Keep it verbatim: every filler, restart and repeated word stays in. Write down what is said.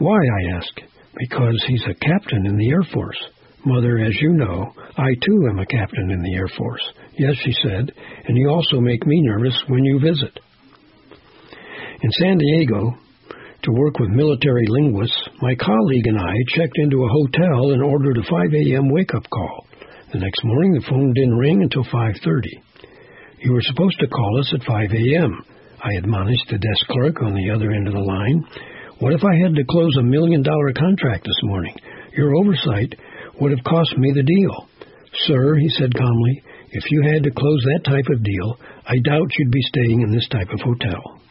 Why, I asked. Because he's a captain in the Air Force. Mother, as you know, I too am a captain in the Air Force. Yes, she said, and you also make me nervous when you visit. In San Diego, to work with military linguists, my colleague and I checked into a hotel and ordered a five a.m. wake-up call. The next morning, the phone didn't ring until five thirty. You were supposed to call us at five a.m., I admonished the desk clerk on the other end of the line. What if I had to close a million-dollar contract this morning? Your oversight would have cost me the deal. Sir, he said calmly, if you had to close that type of deal, I doubt you'd be staying in this type of hotel.